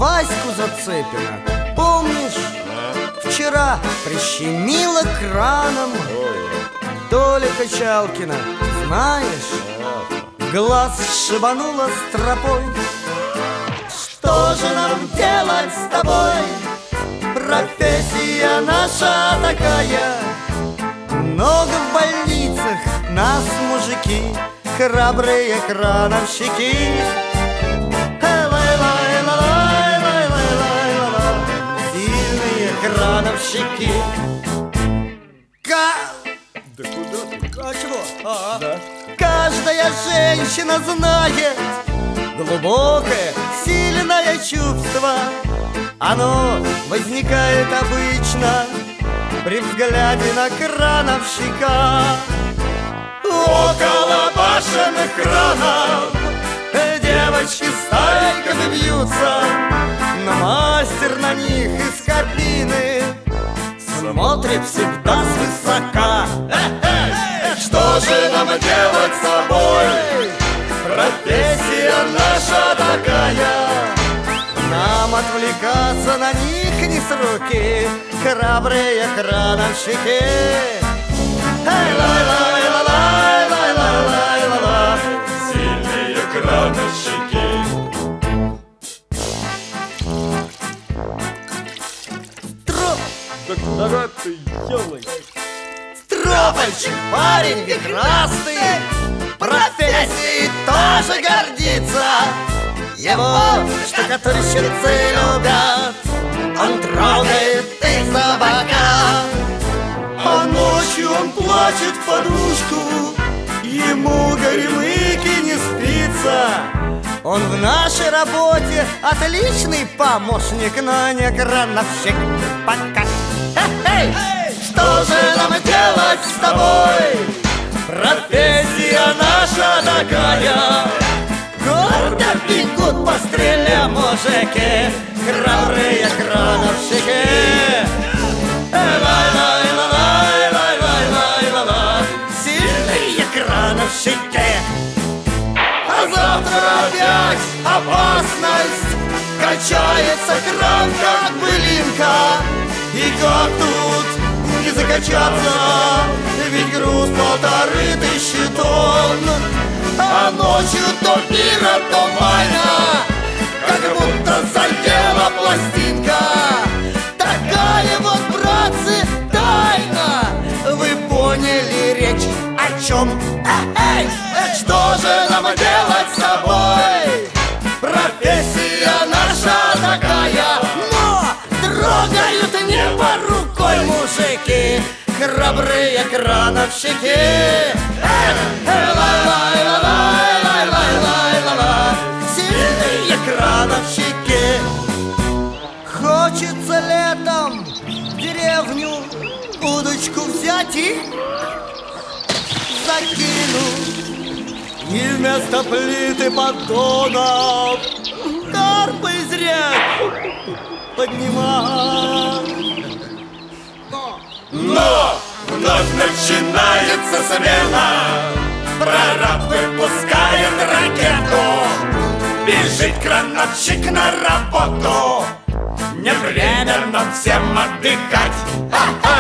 Ваську Зацепина, помнишь? Вчера прищемило краном. Толя Качалкина, знаешь? Глаз шибануло стропой. Что же нам делать с тобой? Профессия наша такая. Много в больницах нас мужики, храбрые крановщики. Сильные крановщики. Да куда ты? А чего? Да. Каждая женщина знает глубокое, сильное чувство. Оно возникает обычно при взгляде на крановщика. Около башенных кранов девочки стайками бьются, но мастер на них из кабины смотрит всегда свысока. Что же нам делать с тобой? Профессия наша такая. Нам отвлекаться на них не с руки, храбрые крановщики. Сильные крановщики. Да куда ты, ёлы? Стропольщик, парень прекрасный, профессией тоже гордится. Его штукатурщицы любят, он трогает их за бока. А ночью он плачет в подушку, ему горемыки не спится. Он в нашей работе отличный помощник, но не крановщик пока. Что же нам делать с тобой? Профессия наша такая. Гордо бегут по стреле мужики, храбрые крановщики. Сильные крановщики. А завтра опять опасность. Качается кран, как былинка. И как тут не закачаться? Ведь груз 1500 тонн. А ночью то мира, то майна, как будто задела пластинка. Такая вот, братцы, тайна. Вы поняли речь о чем? Что же нам делать с тобой? Профессия наша такая. Но трогают небо рукой мужики, храбрые крановщики. Сильные крановщики. Хочется летом в деревню удочку взять и закину. И вместо плиты поддонов карпы из рек поднимать. Но вновь начинается смена. Прораб выпускает ракету. Бежит крановщик на работу. Не время нам всем отдыхать.